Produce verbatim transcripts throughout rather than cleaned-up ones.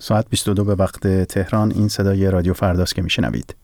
ساعت بیست و دو به وقت تهران. این صدای رادیو فرداست که میشنوید.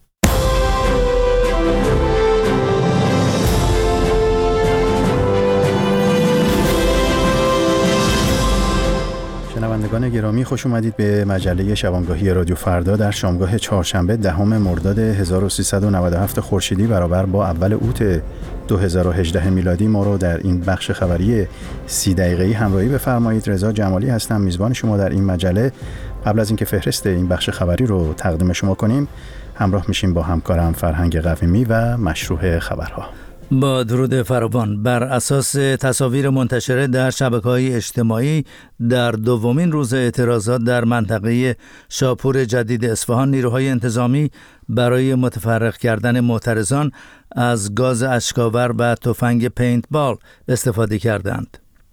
شنوندگان گرامی، خوش اومدید به مجله شبانگاهی رادیو فردا در شامگاه چهارشنبه دهم مرداد هزار و سیصد و نود و هفت خورشیدی برابر با اول اوت دو هزار و هجده میلادی. ما رو در این بخش خبری سی دقیقه‌ای همراهی بفرمایید. رضا جمالی هستم، میزبان شما در این مجله. قبل از اینکه فهرست این بخش خبری رو تقدیم شما کنیم، همراه میشیم با همکارم فرهنگ قویمی و مشروع خبرها. با درود فراوان. بر اساس تصاویر منتشره در شبکه‌های اجتماعی در دومین روز اعتراضات در منطقه شاپور جدید اصفهان، نیروهای انتظامی برای متفرق کردن معترضان از گاز اشکاور و تفنگ پینت بال استفاده کردند.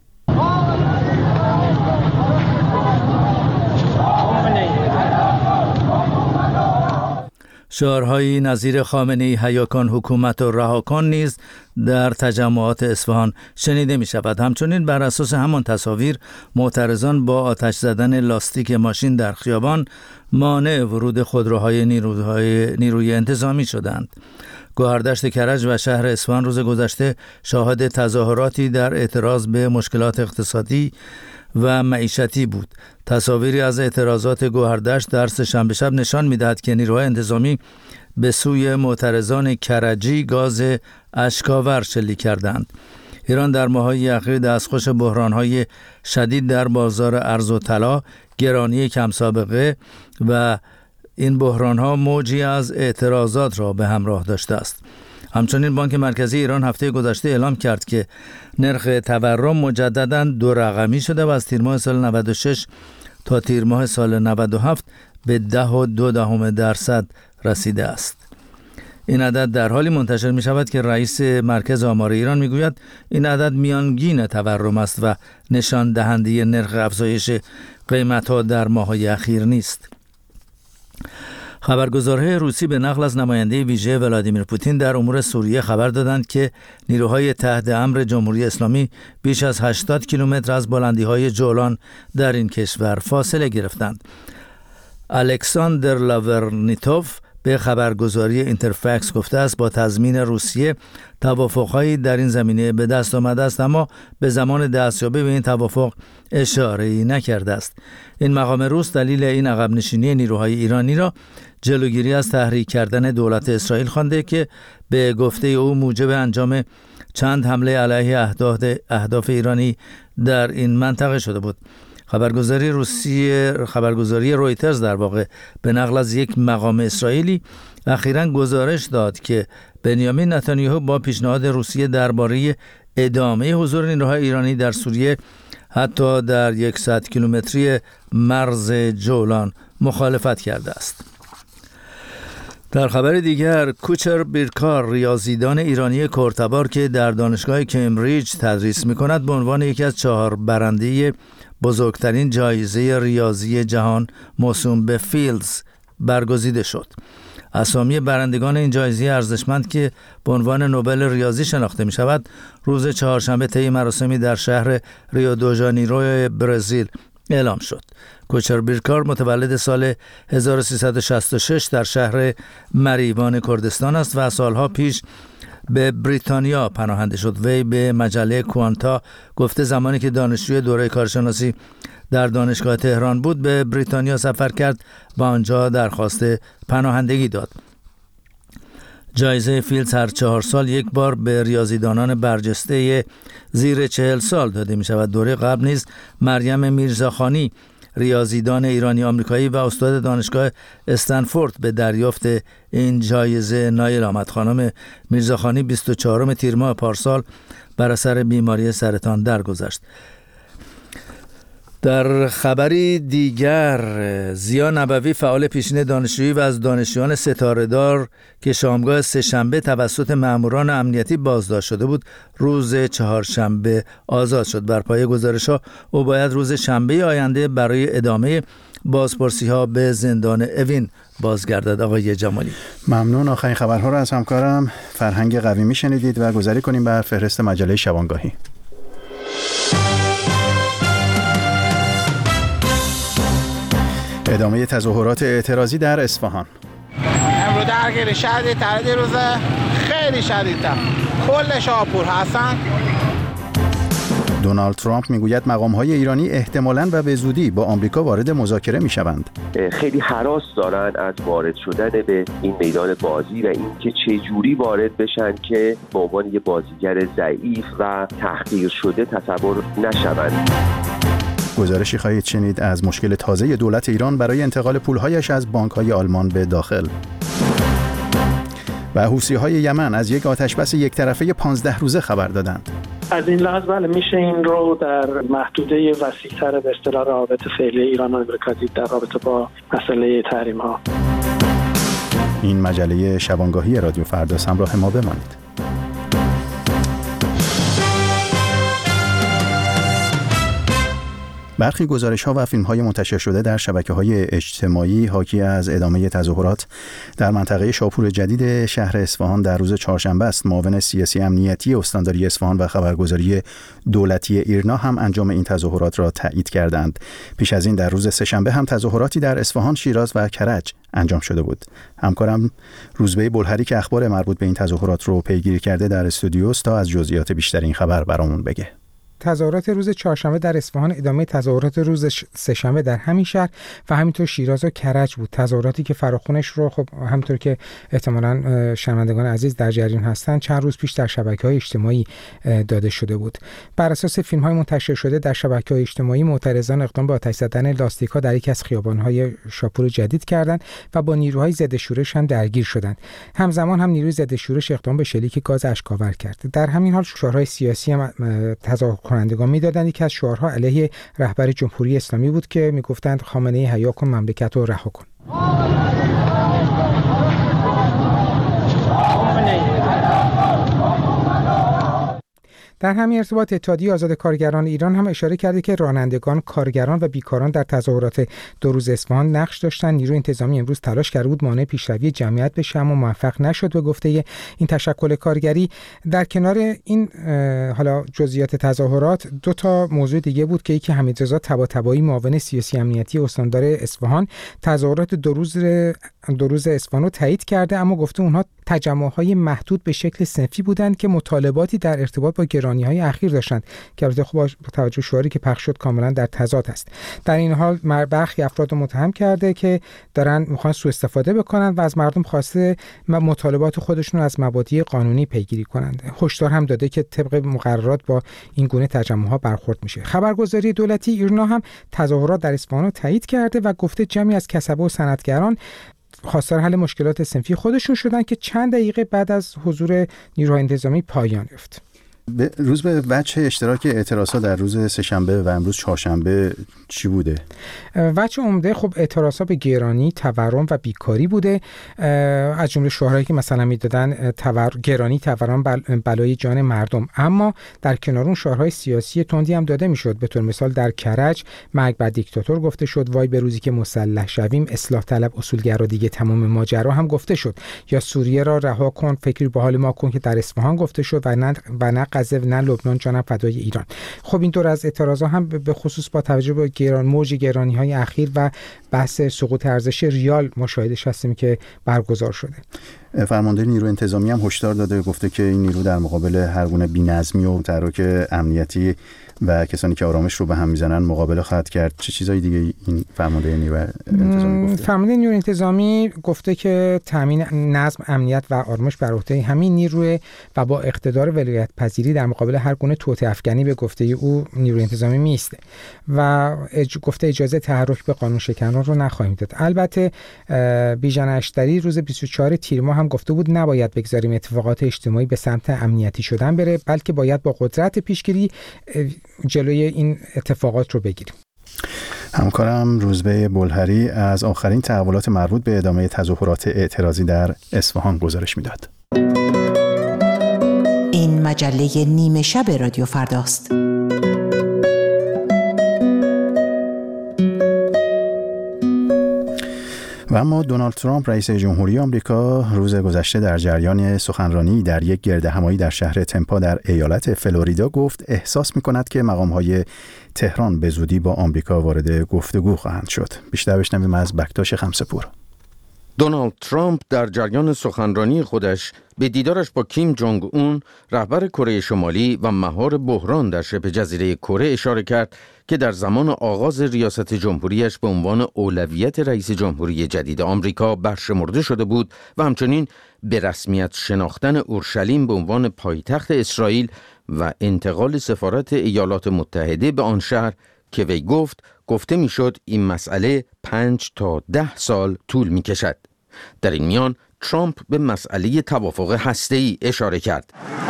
شعارهایی نظیر خامنه‌ای حیا کن حکومت و رها کن نیز در تجمعات اصفهان شنیده می شود. همچنین بر اساس همان تصاویر، معترضان با آتش زدن لاستیک ماشین در خیابان مانع ورود خودروهای نیروهای نیروی انتظامی شدند. گوهردشت کرج و شهر اصفهان روز گذشته شاهد تظاهراتی در اعتراض به مشکلات اقتصادی و معیشتی بود. تصاویری از اعتراضات گوهردشت در سه‌شنبه شب نشان می‌دهد که نیروهای انتظامی به سوی معترضان کرجی گاز اشکاور شلیک کردند. ایران در ماه‌های اخیر دستخوش بحران‌های شدید در بازار ارز و طلا، گرانی کم سابقه و این بحران‌ها موجی از اعتراضات را به همراه داشته است. همچنین بانک مرکزی ایران هفته گذشته اعلام کرد که نرخ تورم مجدداً دو رقمی شده و از تیر ماه سال نود و شش تا تیر ماه سال نود و هفت به ده و دو دهم درصد رسیده است. این عدد در حالی منتشر می شود که رئیس مرکز آمار ایران می گوید این عدد میانگین تورم است و نشان دهنده نرخ افزایش قیمت‌ها در ماه‌های اخیر نیست. خبرگزارهای روسی به نقل از نماینده ویژه ولادیمیر پوتین در امور سوریه خبر دادند که نیروهای تحت امر جمهوری اسلامی بیش از هشتاد کیلومتر از بلندی‌های جولان در این کشور فاصله گرفتند. الکساندر لاورنیتوف به خبرگزاری اینترفکس گفته است با تضمین روسیه توافق‌هایی در این زمینه به دست آمده است، اما به زمان دستیابی به این توافق اشاره‌ای نکرده است. این مقام روس دلیل این عقب نشینی نیروهای ایرانی را جلوگیری از تحریک کردن دولت اسرائیل خوانده که به گفته او موجب انجام چند حمله علیه اهداف اهداف ایرانی در این منطقه شده بود. خبرگزاری روسی خبرگزاری رویترز در واقع به نقل از یک مقام اسرائیلی اخیراً گزارش داد که بنیامین نتانیاهو با پیشنهاد روسیه درباره ادامه حضور نیروهای ایرانی در سوریه حتی در صد کیلومتری مرز جولان مخالفت کرده است. در خبر دیگر، کوچر بیرکار، ریاضیدان ایرانی کرتبار که در دانشگاه کمبریج تدریس می‌کند، به عنوان یکی از چهار برنده بزرگترین جایزه ریاضی جهان موسوم به فیلدز برگزیده شد. اسامی برندگان این جایزه ارزشمند که به عنوان نوبل ریاضی شناخته می شود، روز چهارشنبه طی مراسمی در شهر ریو دو ژانیرو برزیل اعلام شد. کوچر بیرکار متولد سال هزار و سیصد و شصت و شش در شهر مریوان کردستان است و سالها پیش به بریتانیا پناهنده شد. وی به مجله کوانتا گفته زمانی که دانشجوی دوره کارشناسی در دانشگاه تهران بود به بریتانیا سفر کرد و آنجا درخواست پناهندگی داد. جایزه فیلدز هر چهار سال یک بار به ریاضیدانان برجسته زیر چهل سال داده می شود. دوره قبل نیز مریم میرزاخانی، ریاضیدان ایرانی آمریکایی و استاد دانشگاه استنفورد، به دریافت این جایزه نایل آمد. خانم میرزاخانی بیست و چهارم تیر ماه پارسال بر اثر بیماری سرطان درگذشت. در خبری دیگر، ضیا نبوی، فعال پیشین دانشجویی و از دانشجویان ستاره‌دار که شامگاه سه‌شنبه توسط ماموران امنیتی بازداشت شده بود، روز چهارشنبه آزاد شد. بر پایه گزارش‌ها او باید روز شنبه آینده برای ادامه بازپرسی‌ها به زندان اوین بازگردد. آقای جمالی، ممنون. آخرین خبرها را از همکارم فرهنگ قویمی شنیدید و گذاری کنیم بر فهرست مجله شبانگاهی. ادامه تظاهرات اعتراضی در اصفهان. امروز درگیر شدید تر دیروز خیلی شدیدتر کل شاپور هستن. دونالد ترامپ میگوید مقام‌های ایرانی احتمالاً و به زودی با آمریکا وارد مذاکره میشوند. خیلی هراس دارن از وارد شدن به این میدان بازی و اینکه چه جوری وارد بشن که به عنوان یه بازیگر ضعیف و تحقیر شده تصور نشوند. گزارشی خواهید شنید از مشکل تازه دولت ایران برای انتقال پولهایش از بانک‌های آلمان به داخل. و حوثی‌های یمن از یک آتشبس یک طرفه پانزده روزه خبر دادند. از این لحاظ بله میشه این رو در محدوده وسیع‌تر به اصطلاح روابط فعلی ایران و آمریکا دید در رابطه با مسئله تحریم‌ها. این مجله شبانگاهی رادیو فردا، همراه ما بمانید. برخی گزارش‌ها و فیلم‌های منتشر شده در شبکه‌های اجتماعی حاکی از ادامه تظاهرات در منطقه شاپور جدید شهر اصفهان در روز چهارشنبه است. معاون سیاسی امنیتی استانداری اصفهان و خبرگزاری دولتی ایرنا هم انجام این تظاهرات را تایید کردند. پیش از این در روز سه‌شنبه هم تظاهراتی در اصفهان، شیراز و کرج انجام شده بود. همکارم روزبه بلهری که اخبار مربوط به این تظاهرات رو پیگیری کرده در استودیو است تا از جزئیات بیشتر این خبر برامون بگه. تظاهرات روز چهارشنبه در اصفهان ادامه تظاهرات روز سه‌شنبه در همین شهر و همینطور شیراز و کرج بود. تظاهراتی که فراخونش رو خب همونطور که احتمالاً شنوندگان عزیز در جریان هستند چند روز پیش در شبکه‌های اجتماعی داده شده بود. بر اساس فیلم‌های منتشر شده در شبکه‌های اجتماعی معترضان اقدام به آتش زدن لاستیک‌ها در یکی از خیابان‌های شاپور جدید کردند و با نیروهای ضد شورش هم درگیر شدند. همزمان هم نیروی ضد شورش اقدام به شلیک گاز اشک‌آور کرد. در همین حال شعارهای سیاسی هم تظاهر کنندگان می‌دادند. یکی از شعارها علیه رهبر جمهوری اسلامی بود که می‌گفتند خامنه‌ای حیا کن، مملکت رو رها کن. در همین ارتباط اتحادیه آزاد کارگران ایران هم اشاره کرده که رانندگان، کارگران و بیکاران در تظاهرات دو روز اصفهان نقش داشتند. نیروی انتظامی امروز تلاش کرده بود مانع پیشروی جمعیت بشه اما موفق نشد به گفته این تشکل کارگری. در کنار این حالا جزئیات تظاهرات دو تا موضوع دیگه بود که یکی حمیدرضا طباطبایی معاون سیاسی امنیتی استاندار اصفهان تظاهرات دو روز دو روز اصفهان رو تایید کرده اما گفته اونها تجمع‌های محدود به شکل صنفی بودند که مطالباتی در ارتباط با گرانی‌های اخیر داشتند که البته خب با توجه شعاری که پخش شد کاملا در تضاد است. در این حال برخی افراد رو متهم کرده که دارن میخوان سوء استفاده بکنن و از مردم خواسته مطالبات خودشون از مبادی قانونی پیگیری کنند. هشدار هم داده که طبق مقررات با این گونه تجمع‌ها برخورد میشه. خبرگزاری دولتی ایرنا هم تظاهرات در اصفهان رو تایید کرده و گفته جمعی از کسبه و صنعتگران خواستار حل مشکلات صنفی خودشون شدن که چند دقیقه بعد از حضور نیروهای انتظامی پایان یافت. به روز به وجه اشتراک اعتراضات در روز سه‌شنبه و امروز چهارشنبه چی بوده؟ وجه عمده خب اعتراضات به گرانی، تورم و بیکاری بوده. از جمله شعارهایی که مثلا میدادن تور... گرانی، تورم بل... بلای جان مردم. اما در کنار اون شعارهای سیاسی تندی هم داده میشد. به طور مثال در کرج مرگ بر دیکتاتور گفته شد، وای به روزی که مسلح شویم، اصلاح طلب اصولگرا دیگه تمام ماجرا هم گفته شد. یا سوریه را رها کن، فکری به حال ما کن که در اصفهان گفته شد و نه و نه غزه نه لبنان جانم فدای ایران. خب این دور از اعتراضا هم به خصوص با توجه به گران موج گرانی‌های اخیر و بحث سقوط ارزش ریال مشاهده هستیم که برگزار شده. فرمانده نیروی انتظامی هم هشدار داده، گفته که این نیرو در مقابل هر گونه بی‌نظمی و تحرک امنیتی و کسانی که آرامش رو به هم میزنن مقابله خواهد کرد. چه چیزای دیگه این فرمانده نیروی انتظامی گفته؟ فرمانده نیروی انتظامی گفته که تامین نظم، امنیت و آرامش بر عهده همین نیروی و با اقتدار ولایت پذیری در مقابل هر گونه توطئه افکنی به گفته او نیروی انتظامی میسته و اج... گفته اجازه تحرک به قانون شکنان رو نخواهیم داد. البته بیژن اشتری روز بیست و چهارم تیر ماه هم گفته بود نباید بگذاریم اتفاقات اجتماعی به سمت امنیتی شدن بره، بلکه باید با قدرت پیشگیری جلوی این اتفاقات رو بگیریم. همکارم روزبه بلهری از آخرین تحولات مربوط به ادامه تظاهرات اعتراضی در اصفهان گزارش میداد. این مجله نیمه شب رادیو فرداست. و اما دونالد ترامپ رئیس جمهوری آمریکا روز گذشته در جریان سخنرانی در یک گردهمایی در شهر تمپا در ایالت فلوریدا گفت احساس می‌کند که مقام‌های تهران به زودی با آمریکا وارد گفتگو خواهند شد. بیشتر بشنویم از بکتاش خمسه‌پور. دونالد ترامپ در جریان سخنرانی خودش به دیدارش با کیم جونگ اون رهبر کره شمالی و مهار بحران در شبه جزیره کره اشاره کرد که در زمان آغاز ریاست جمهوریش به عنوان اولویت رئیس جمهوری جدید آمریکا برشمرده شده بود و همچنین به رسمیت شناختن اورشلیم به عنوان پایتخت اسرائیل و انتقال سفارت ایالات متحده به آن شهر که وی گفت گفته میشد این مسئله پنج تا ده سال طول می کشد. در این میان ترامپ به مسئله توافق هسته‌ای اشاره کرد.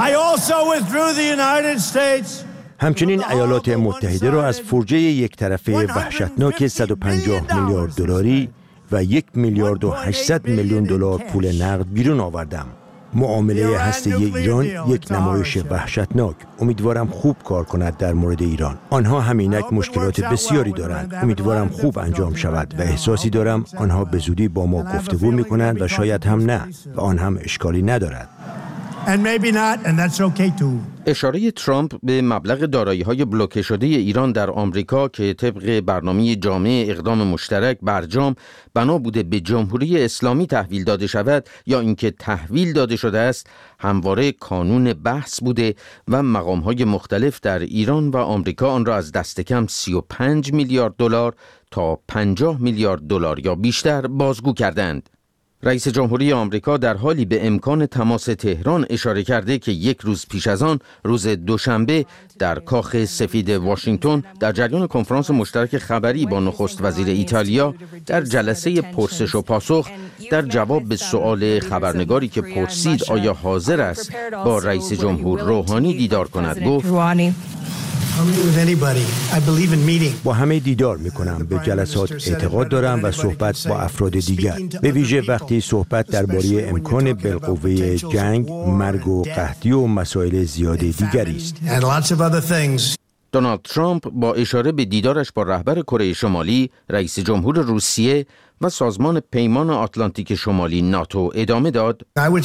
همچنین ایالات متحده را از فرجه یک طرفه وحشتناک صد و پنجاه میلیارد دلاری و یک میلیارد و هشتصد میلیون دلار پول نقد بیرون آوردم. معامله هسته‌ای ایران یک نمایش وحشتناک. امیدوارم خوب کار کند در مورد ایران. آنها همینک مشکلات بسیاری دارند. امیدوارم خوب انجام شود و احساسی دارم آنها به زودی با ما گفتگو می‌کنند و شاید هم نه و آن هم اشکالی ندارد. اشاره ترامپ به مبلغ دارایی‌های بلوکه شده ایران در آمریکا که طبق برنامه جامع اقدام مشترک برجام بنا بوده به جمهوری اسلامی تحویل داده شود یا اینکه تحویل داده شده است همواره کانون بحث بوده و مقام‌های مختلف در ایران و آمریکا آن را از دست کم سی و پنج میلیارد دلار تا پنجاه میلیارد دلار یا بیشتر بازگو کردند. رئیس جمهوری آمریکا در حالی به امکان تماس تهران اشاره کرده که یک روز پیش از آن روز دوشنبه در کاخ سفید واشنگتن در جریان کنفرانس مشترک خبری با نخست وزیر ایتالیا در جلسه پرسش و پاسخ در جواب به سؤال خبرنگاری که پرسید آیا حاضر است با رئیس جمهور روحانی دیدار کند گفت با همه دیدار میکنم، به جلسات اعتقاد دارم و صحبت با افراد دیگر، به ویژه وقتی صحبت درباره امکان بالقوه جنگ، مرگ و قحطی و مسائل زیاد دیگری است. دونالد ترامپ با اشاره به دیدارش با رهبر کره شمالی، رئیس جمهور روسیه و سازمان پیمان آتلانتیک شمالی ناتو ادامه داد.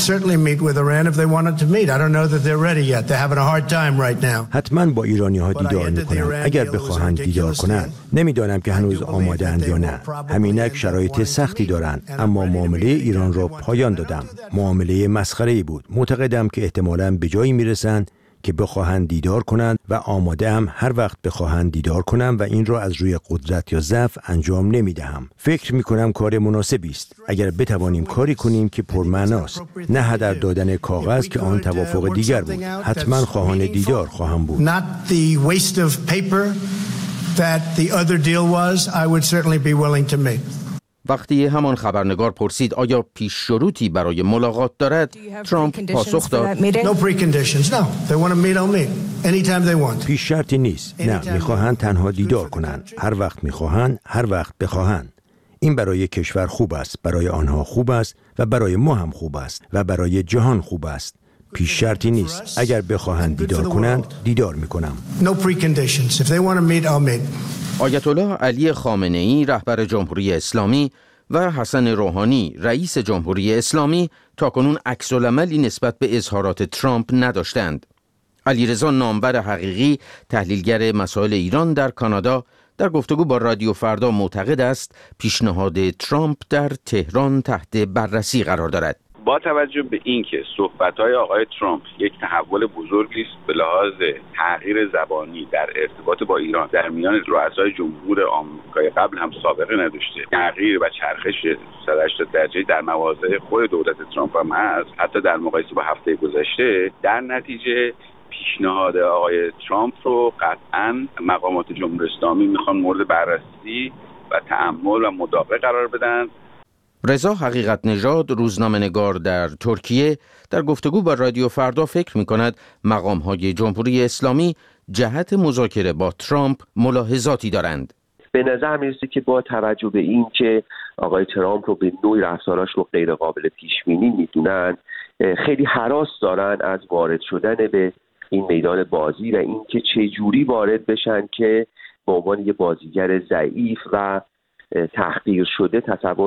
حتما با ایرانی ها دیدار میکنم اگر بخواهند دیدار کنند. نمیدانم که هنوز آماده اند یا نه. همینک شرایط سختی دارند، اما معامله ایران را پایان دادم. معامله مسخره‌ای بود. معتقدم که احتمالاً به جایی میرسند که بخواهند دیدار کنند و آماده هم هر وقت بخواهند دیدار کنم و این را از روی قدرت یا ضعف انجام نمیدهم. فکر میکنم کار مناسبی است. اگر بتوانیم کاری کنیم که پرمعناست، نه هدر دادن کاغذ که آن توافق دیگر بود. حتما خواهان دیدار خواهم بود. وقتی همان خبرنگار پرسید آیا پیش شروطی برای ملاقات دارد، ترامپ پاسخ داد پیش شرطی نیست. نه، میخواهند تنها دیدار کنند. هر وقت میخواهند، هر وقت بخواهند. این برای کشور خوب است، برای آنها خوب است و برای ما هم خوب است و برای جهان خوب است. پیش شرطی نیست. اگر بخواهند دیدار کنند، دیدار میکنم. آیت الله علی خامنه‌ای رهبر جمهوری اسلامی و حسن روحانی رئیس جمهوری اسلامی تاکنون عکس‌العملی نسبت به اظهارات ترامپ نداشتند. علیرضا نامور حقیقی تحلیلگر مسائل ایران در کانادا در گفتگو با رادیو فردا معتقد است پیشنهاد ترامپ در تهران تحت بررسی قرار دارد. با توجه به اینکه صحبت‌های آقای ترامپ یک تحول بزرگی است به لحاظ تغییر زبانی در ارتباط با ایران در میان رؤسای جمهور آمریکای قبل هم سابقه نداشته، تغییر و چرخش صد و هشتاد درجه‌ای در مواضع خود دولت ترامپ هم هست، حتی در مقایسه با هفته گذشته. در نتیجه پیشنهاد آقای ترامپ رو قطعاً مقامات جمهوری اسلامی میخوان مورد بررسی و تأمل و مداقه قرار بدن. رضا حقیقت نژاد روزنامه‌نگار در ترکیه در گفتگو با رادیو فردا فکر می‌کند مقام‌های جمهوری اسلامی جهت مذاکره با ترامپ ملاحظاتی دارند. به نظر می‌رسه که با توجه به این که آقای ترامپ رو به نوعی رفتاراش رو غیر قابل پیش‌بینی می‌دونن، خیلی هراس دارن از وارد شدن به این میدان بازی و اینکه چه جوری وارد بشن که به عنوان یه بازیگر ضعیف و تحقیر شده تصور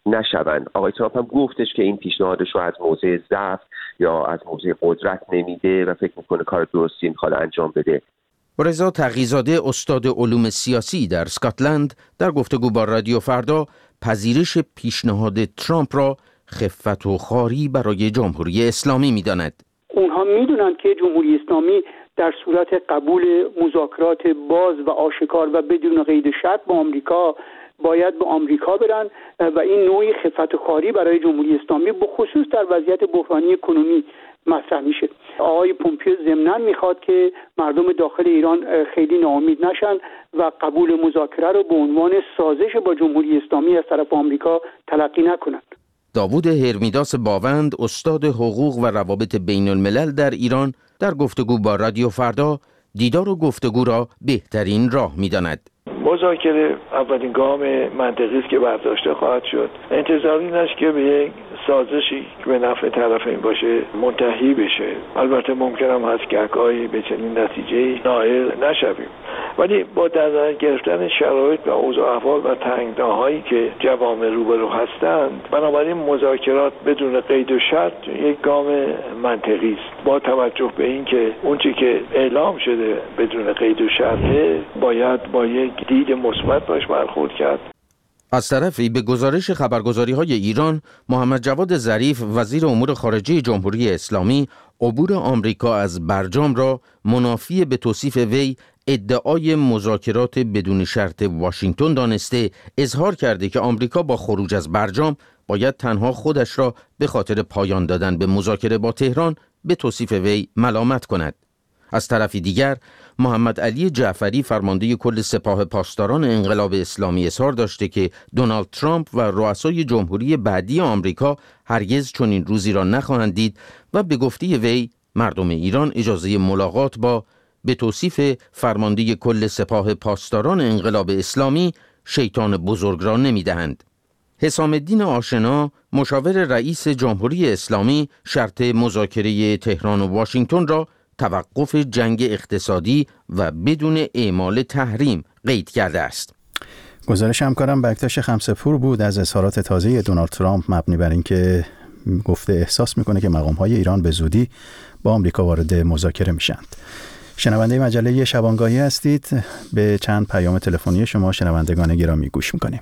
نشوند. آقای ترامپ هم گفتش که این پیشنهادش رو از موضع ضعف یا از موضع قدرت نمیده و فکر میکنه کار درستی میخواد انجام بده. رضا تقی‌زاده، استاد علوم سیاسی در اسکاتلند، در گفتگو با رادیو فردا پذیرش پیشنهاد ترامپ را خفت و خواری برای جمهوری اسلامی می‌داند. اونها می‌دونند که جمهوری اسلامی در صورت قبول مذاکرات باز و آشکار و بدون قید و شرط با آمریکا باید به آمریکا برن و این نوعی خفت و خواری برای جمهوری اسلامی به خصوص در وضعیت بحرانی اکنومی مطرح میشه. آقای پومپیو ضمناً میخواد که مردم داخل ایران خیلی ناامید نشن و قبول مذاکره رو به عنوان سازش با جمهوری اسلامی از طرف آمریکا تلقی نکنند. داوود هرمیداس باوند، استاد حقوق و روابط بین الملل در ایران، در گفتگو با رادیو فردا دیدار و گفتگو را بهترین راه می‌داند. مذاکره اولین گام منطقی است که برداشته خواهد شد. انتظار این است که به یک سازشی که به نفع طرفین باشه منتهی بشه. البته ممکن هم هست که اگاهی به چنین نتیجه‌ای نائل نشویم، ولی با در نظر گرفتن شرایط و اوضاع احوال و تنگناهایی که جوامع روبرو هستند، بنابراین مذاکرات بدون قید و شرط یک گام منطقی است، با توجه به اینکه اونچه که اعلام شده بدون قید و شرط باید با یک دید مثبت باش برخورد کرد. از طرفی به گزارش خبرگزاری‌های ایران، محمد جواد ظریف وزیر امور خارجه جمهوری اسلامی عبور آمریکا از برجام را منافی به توصیف وی ادعای مذاکرات بدون شرط واشنگتن دانسته، اظهار کرده که آمریکا با خروج از برجام باید تنها خودش را به خاطر پایان دادن به مذاکره با تهران به توصیف وی ملامت کند. از طرف دیگر محمد علی جعفری فرمانده کل سپاه پاسداران انقلاب اسلامی اظهار داشته که دونالد ترامپ و رؤسای جمهوری بعدی آمریکا هرگز چنین روزی را نخواهند دید و به گفته وی مردم ایران اجازه ملاقات با به توصیف فرمانده کل سپاه پاسداران انقلاب اسلامی شیطان بزرگ را نمیدهند. حسام الدین آشنا، مشاور رئیس جمهوری اسلامی، شرط مذاکره تهران و واشنگتن را توقف جنگ اقتصادی و بدون اعمال تحریم قید کرده است. گزارش همکارم بکتاش خمسه‌پور بود از اظهارات تازه دونالد ترامپ مبنی بر اینکه گفته احساس میکنه که مقام‌های ایران به زودی با آمریکا وارد مذاکره میشند. شنونده مجله شبانگاهی هستید. به چند پیام تلفنی شما شنوندگان گرامی گوش میکنیم.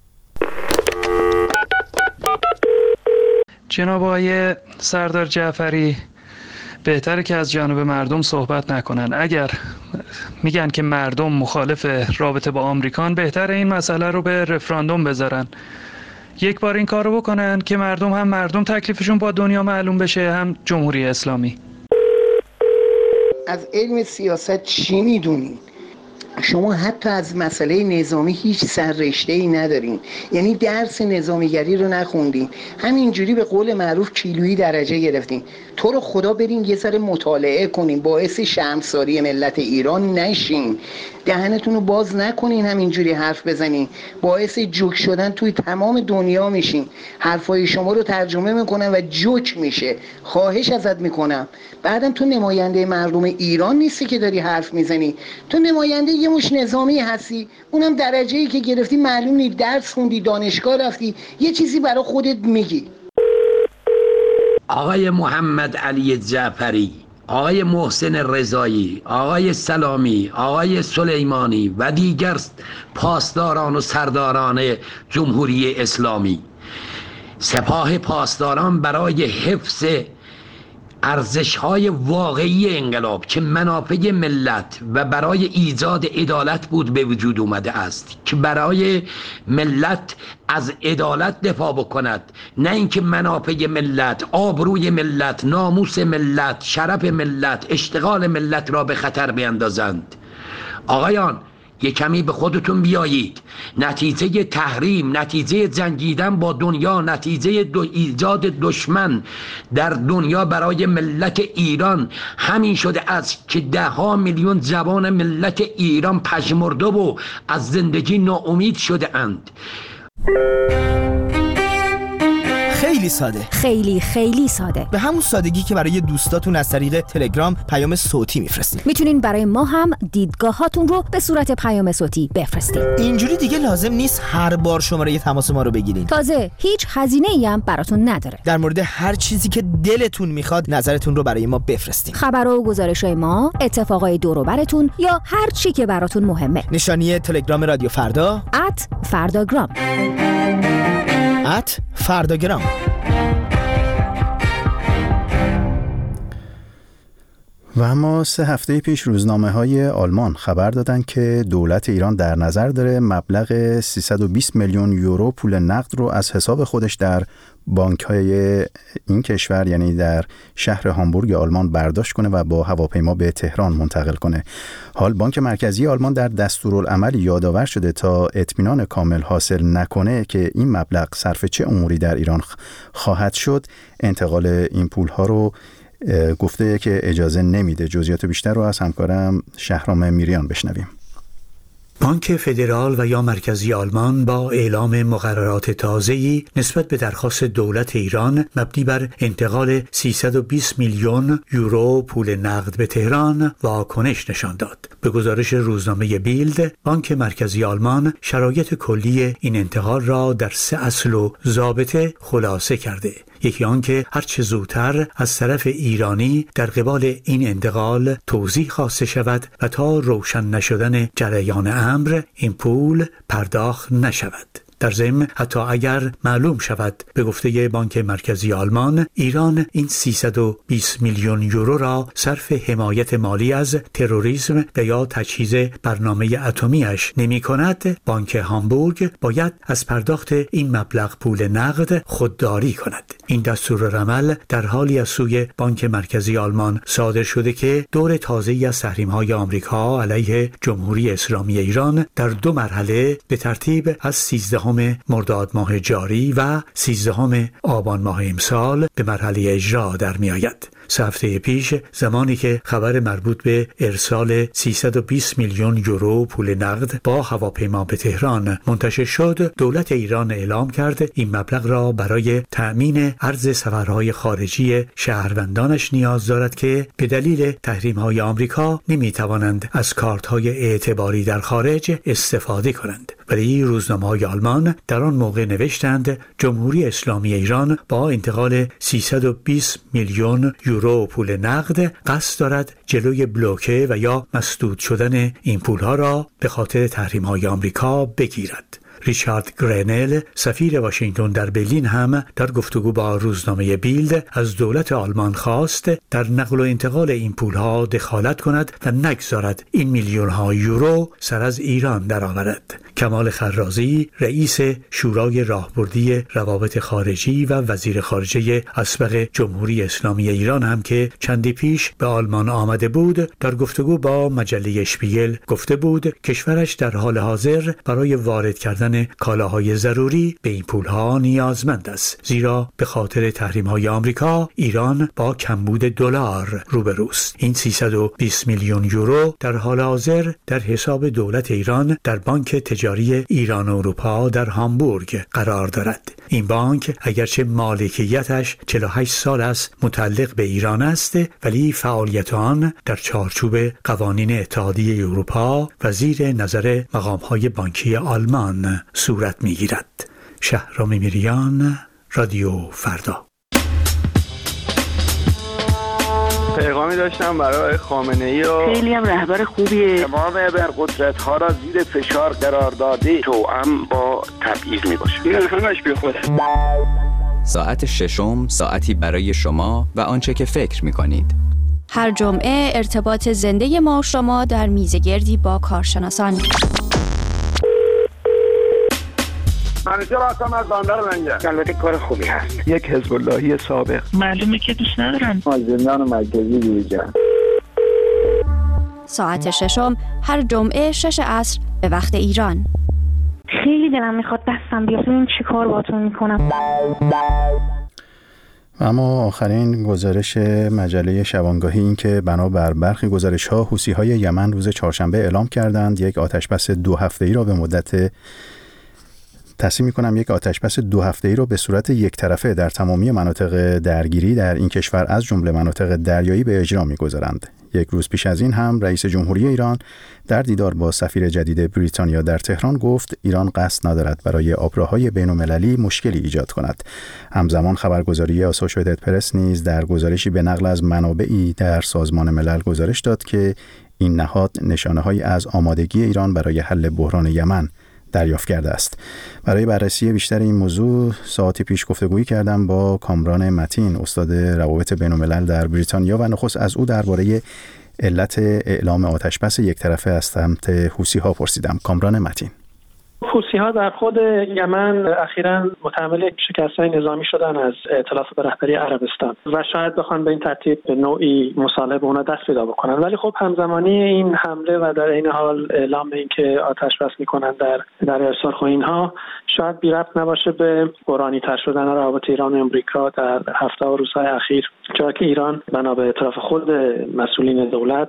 جناب آقای سردار جعفری، بهتره که از جانب مردم صحبت نکنن. اگر میگن که مردم مخالف رابطه با آمریکان، بهتره این مسئله رو به رفراندوم بذارن. یک بار این کار رو بکنن که مردم هم مردم تکلیفشون با دنیا معلوم بشه، هم جمهوری اسلامی. از علم سیاست چی میدونین؟ شما حتی از مسئله نظامی هیچ سررشته‌ای ندارین، یعنی درس نظامیگری رو نخوندین، همینجوری به قول معروف کیلویی درجه گرفتین. تو رو خدا برین یه ذره مطالعه کنین، باعث شرمساری ملت ایران نشین، دهنتون رو باز نکنین، همینجوری حرف بزنین، باعث جوک شدن توی تمام دنیا میشین. حرفای شما رو ترجمه میکنن و جوک میشه. خواهش ازت میکنم، بعدم تو نماینده مردم ایران نیستی که داری حرف میزنی، تو نماینده یه مش نظامی هستی، اونم درجه‌ای که گرفتی معلوم نیست، درس خوندی، دانشگاه رفتی، یه چیزی برای خودت میگی. آقای محمد علی جعفری، آقای محسن رضایی، آقای سلامی، آقای سلیمانی و دیگر پاسداران و سرداران جمهوری اسلامی، سپاه پاسداران برای حفظ ارزش‌های واقعی انقلاب که منافع ملت و برای ایجاد عدالت بود به وجود اومده است، که برای ملت از عدالت دفاع بکند، نه اینکه منافع ملت، آبروی ملت، ناموس ملت، شرف ملت، اشتغال ملت را به خطر بیندازند. آقایان، یه کمی به خودتون بیایید. نتیجه تحریم، نتیجه جنگیدن با دنیا، نتیجه دو ایجاد دشمن در دنیا برای ملت ایران همین شده است که ده ها میلیون جوان ملت ایران پژمرده و از زندگی ناامید شده اند. خیلی خیلی ساده. خیلی خیلی ساده. به همون سادگی که برای دوستاتون از طریق تلگرام پیام صوتی میفرستین. میتونین برای ما هم دیدگاهاتون رو به صورت پیام صوتی بفرستین. اینجوری دیگه لازم نیست هر بار شماره تماس ما رو بگیرین. تازه هیچ هزینه‌ای هم براتون نداره. در مورد هر چیزی که دلتون میخواد نظرتون رو برای ما بفرستین. خبر و گزارش‌های ما، اتفاقای دور و براتون یا هر چی که براتون مهمه. نشانی تلگرام رادیو فردا ات فرداگرام ات فرداگرام. و اما سه هفته پیش روزنامه‌های آلمان خبر دادند که دولت ایران در نظر داره مبلغ سیصد و بیست میلیون یورو پول نقد رو از حساب خودش در بانک‌های این کشور یعنی در شهر هامبورگ آلمان برداشت کنه و با هواپیما به تهران منتقل کنه. حال بانک مرکزی آلمان در دستورالعمل یادآور شده تا اطمینان کامل حاصل نکنه که این مبلغ صرف چه اموری در ایران خواهد شد، انتقال این پول‌ها رو گفته که اجازه نمیده. جزئیات بیشتر رو از همکارم شهرام میریان بشنویم. بانک فدرال و یا مرکزی آلمان با اعلام مقررات تازه‌ای نسبت به درخواست دولت ایران مبنی بر انتقال سیصد و بیست میلیون یورو پول نقد به تهران واکنش نشان داد. به گزارش روزنامه بیلد، بانک مرکزی آلمان شرایط کلی این انتقال را در سه اصل و ضابطه خلاصه کرده. یکی آن که هر چه زودتر از طرف ایرانی در قبال این انتقال توضیح خواسته شود و تا روشن نشدن جریان امر این پول پرداخت نشود. در ضمن حتی اگر معلوم شود به گفته بانک مرکزی آلمان ایران این سیصد و بیست میلیون یورو را صرف حمایت مالی از تروریسم و یا تجهیز برنامه اتمیش نمی کند، بانک هامبورگ باید از پرداخت این مبلغ پول نقد خودداری کند. این دستورالعمل در حالی از سوی بانک مرکزی آلمان صادر شده که دور تازه‌ای از تحریم‌های آمریکا علیه جمهوری اسلامی ایران در دو مرحله به ترتیب از سیزدهم مرداد ماه جاری و سیزدهم آبان ماه امسال به مرحله اجرا در می آید. سه هفته پیش زمانی که خبر مربوط به ارسال سیصد و بیست میلیون یورو پول نقد با هواپیما به تهران منتشر شد، دولت ایران اعلام کرد این مبلغ را برای تأمین ارز سفرهای خارجی شهروندانش نیاز دارد که به دلیل تحریم‌های آمریکا نمی‌توانند از کارت‌های اعتباری در خارج استفاده کنند. ولی روزنامه‌های آلمان در آن موقع نوشتند جمهوری اسلامی ایران با انتقال سیصد و بیست میلیون یورو پول نقد قصد دارد جلوی بلوکه و یا مسدود شدن این پولها را به خاطر تحریم‌های آمریکا بگیرد. ریچارد گرنل سفیر واشنگتن در برلین هم در گفتگو با روزنامه بیلد از دولت آلمان خواست در نقل و انتقال این پولها دخالت کند و نگذارد این میلیون ها یورو سر از ایران درآورد. کمال خرازی رئیس شورای راهبردی روابط خارجی و وزیر خارجه اسبق جمهوری اسلامی ایران هم که چندی پیش به آلمان آمده بود در گفتگو با مجله اشپیگل گفته بود کشورش در حال حاضر برای وارد کردن کالاهای ضروری به این پولها نیازمند است، زیرا به خاطر تحریم‌های آمریکا ایران با کمبود دلار روبروست. این سیصد و بیست میلیون یورو در حال حاضر در حساب دولت ایران در بانک تجاری ایران و اروپا در هامبورگ قرار دارد. این بانک اگرچه مالکیتش چهل و هشت سال است متعلق به ایران است، ولی فعالیت آن در چارچوب قوانین اتحادیه اروپا و زیر نظر مقام‌های بانکی آلمان صورت می‌گیرد. شهرام میریان، رادیو فردا. پیغامی داشتم برای خامنه‌ای و خیلی هم رهبر خوبیه. تمام ابرقدرت‌ها را زیر فشار قرار داده، توأم با تبعیض میباشه. این همش بی خود. ساعت ششم ساعتی برای شما و آنچه که فکر می‌کنید. هر جمعه ارتباط زنده ما شما در میزگردی با کارشناسان. منیجر هستم از بندر لنگر. البته کار خوبی هست. یک حزب اللهی سابق. معلومه که دوست ندارن. از زندان مرکزی بیرون. ساعت ششم هر جمعه شش عصر به وقت ایران. خیلی دلم میخواد دستم بیاد ببینم چی کار باهاتون میکنم. اما آخرین گزارش مجله شبانگاهی این که بنابر برخی گزارش‌ها حوثی‌های یمن روز چهارشنبه اعلام کردند یک آتش‌بس دو هفته‌ای را به مدت تصمیم می‌کنم یک آتش‌بس دو هفته‌ای رو به صورت یک طرفه در تمامی مناطق درگیری در این کشور از جمله مناطق دریایی به اجرا می‌گذارند. یک روز پیش از این هم رئیس جمهوری ایران در دیدار با سفیر جدید بریتانیا در تهران گفت ایران قصد ندارد برای آبراهای بین‌المللی مشکلی ایجاد کند. همزمان خبرگزاری آسوشییتد پرس نیز در گزارشی به نقل از منابعی در سازمان ملل گزارش داد که این نهاد نشانه‌هایی از آمادگی ایران برای حل بحران یمن دریافت کرده است. برای بررسی بیشتر این موضوع ساعتی پیش گفتگویی کردم با کامران متین، استاد روابط بین‌الملل در بریتانیا، و نخست از او درباره علت اعلام آتش‌بس یک طرفه از سمت حوثی‌ها پرسیدم. کامران متین: حوثی‌ها در خود یمن اخیراً متحمل شکست‌های نظامی شدن از ائتلاف به رهبری عربستان و شاید بخوان به این ترتیب به نوعی مصالحه به اونا دست پیدا بکنن، ولی خب همزمانی این حمله و در این حال اعلام اینکه آتش بس میکنن در دریای سرخ و اینها شاید بی ربط نباشه به بحرانی تر شدن روابط ایران و امریکا در هفته و روزهای اخیر، چرا که ایران بنا به اعتراف خود مسئولین دولت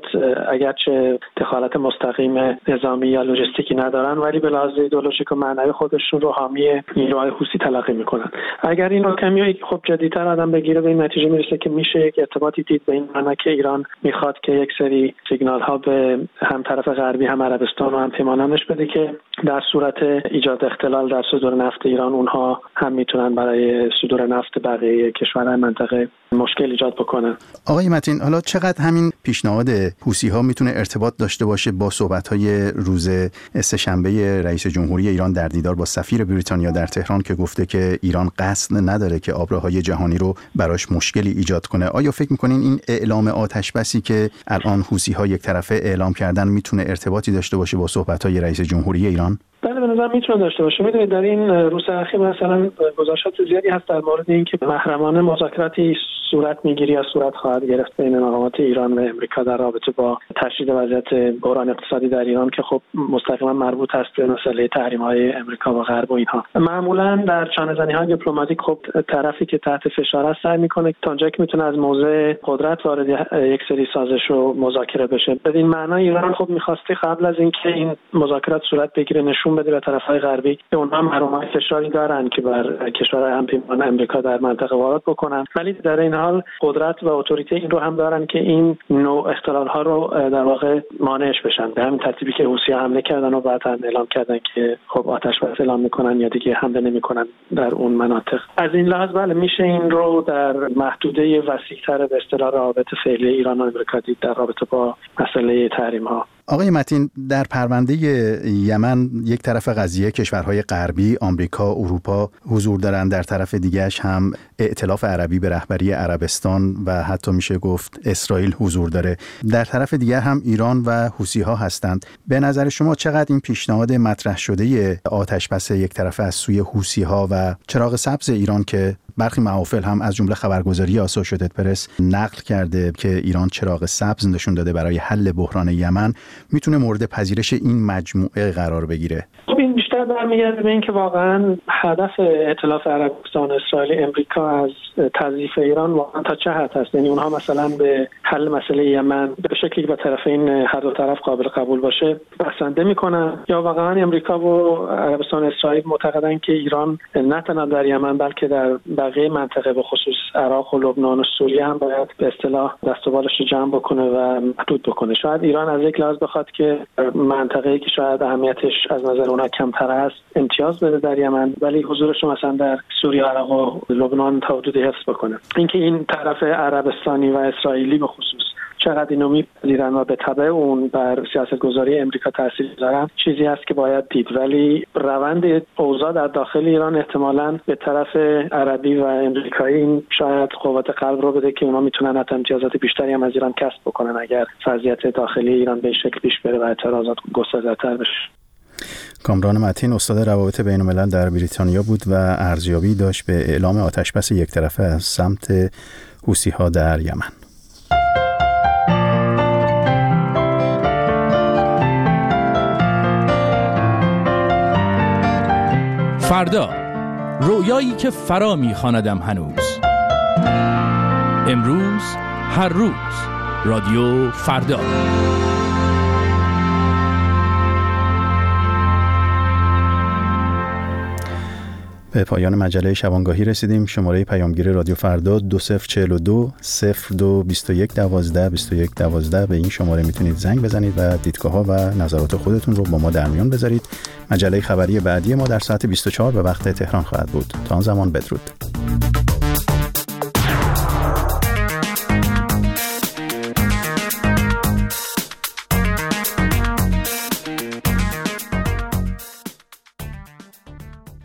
اگرچه دخالت مستقیم نظامی یا لوجستیکی ندارن ولی به لحاظ ایدئولوژیک و معنوی خودشون رو حامی نیروهای حوثی تلقی میکنن. اگر این رو کمی خب جدی‌تر آدم بگیره به این نتیجه میرسه که میشه یک ارتباطی دید به این معنی که ایران میخواد که یک سری سیگنال ها به هم طرف غربی هم عربستان و هم پیمانانش بده که در صورت ایجاد اختلال در صدور نفت ایران اونها هم میتونن برای صدور نفت بقیه کشورهای منطقه مشکل ایجاد بکنن. آقای متین، حالا چقدر همین پیشنهاد حوثی‌ها میتونه ارتباط داشته باشه با صحبت‌های روز سه‌شنبه رئیس جمهوری ایران در دیدار با سفیر بریتانیا در تهران که گفته که ایران قصد نداره که آبراهای جهانی رو براش مشکلی ایجاد کنه؟ آیا فکر می‌کنین این اعلام آتش‌بسی که الان حوثی‌ها یک طرفه اعلام کردن میتونه ارتباطی داشته باشه با صحبت‌های رئیس جمهوری ایران؟ بله، به نظر میتونه داشته باشه. میدونید در این روز اخیر مثلا گزارشات زیادی هست در مورد اینکه محرمانه مذاکراتی صورت میگیری یا صورت خواهد گرفت بین مقامات ایران و امریکا در رابطه با تشدید وضعیت بحران اقتصادی در ایران که خب مستقیما مربوط است به مسئله تحریم‌های امریکا و غرب و اینها. معمولا در چانه‌زنی‌های دیپلماتیک خب طرفی که تحت فشار است سعی میکنه تا اونجایی که میتونه از موضع قدرت وارد یک سری سازش و مذاکره بشه. بدین معنا ایران خب می‌خواسته قبل از اینکه این مذاکرات صورت بگیره نشون بده به طرف‌های غربی که اونها محرمانه فشاری دارن که بر کشورهای همپیمان امریکا در منطقه وارد بکنن، ولی در این حال قدرت و اتوریته این رو هم دارن که این نوع اختلال ها رو در واقع مانعش بشن. به همین ترتیبی که حوثی‌ها حمله کردن و بعد هم اعلام کردن که خب آتش بس اعلام میکنن یا دیگه حمله نمیکنن در اون مناطق. از این لحاظ بله میشه این رو در محدوده وسیع‌تر به اصطلاح روابط فعلی ایران و امریکا دید در رابطه با مسئله تحریم ها. آقای متین، در پرونده یمن یک طرف قضیه کشورهای غربی، آمریکا، اروپا حضور دارند، در طرف دیگهش هم ائتلاف عربی به رهبری عربستان و حتی میشه گفت اسرائیل حضور داره. در طرف دیگر هم ایران و حوثی‌ها هستند. به نظر شما چقدر این پیشنهاد مطرح شده آتش‌بس یک طرفه از سوی حوثی‌ها و چراغ سبز ایران که برخی محافل هم از جمله خبرگزاری آسوشییتد پرس نقل کرده که ایران چراغ سبز نشون داده برای حل بحران یمن، میتونه مورد پذیرش این مجموعه قرار بگیره؟ خب این بیشتر برمیگرده به اینکه واقعا هدف ائتلاف عربستان اسرائیل امریکا از تضعیف ایران واقعا تا چه حد هست؟ یعنی اونها مثلا به حل مسئله یمن به شکلی که به طرفین هر دو طرف قابل قبول باشه بسنده میکنن، یا واقعا امریکا و عربستان اسرائیل معتقدن که ایران نه تنها در یمن بلکه در بقیه منطقه به خصوص عراق و لبنان و سوریه هم باید به اصطلاح دست و بالش رو جمع بکنه و محدود بکنه. شاید ایران از یک لحاظ بخواد که منطقه‌ای که شاید اهمیتش از نظر اونها کمتر است امتیاز بده در یمن، ولی حضورش رو مثلا در سوریه، عراق و لبنان تا حدودی حفظ بکنه. اینکه این طرف عربستانی و اسرائیلی به خصوص چقدر اینو میپذیرن و به تبع اون بر سیاستگذاری امریکا تاثیر میذارن چیزی هست که باید دید، ولی روند اوضاع در داخل ایران احتمالاً به طرف عربی و امریکایی این شاید قوت قلب رو بده که اونا میتونن حتی امتیازات بیشتری هم از ایران کسب بکنن اگر وضعیت داخلی ایران به شکل پیش بره و اعتراضات گسترده‌تر بشه. کامران متین، استاد روابط بین‌الملل در بریتانیا بود و ارزیابی داشت به اعلام آتش‌بس یک طرفه از سمت حوثی‌ها در یمن. فردا، رویایی که فرا می‌خواندم هنوز. امروز، هر روز، رادیو فردا. به پایان مجله شبانگاهی رسیدیم. شماره پیامگیر رادیو فردا دو صفر چهل و دو صفر دو بیست و یک دوازده بیست و یک دوازده. به این شماره میتونید زنگ بزنید و دیدگاه‌ها و نظرات خودتون رو با ما در میان بذارید. مجله خبری بعدی ما در ساعت بیست و چهار به وقت تهران خواهد بود. تا آن زمان بدرود.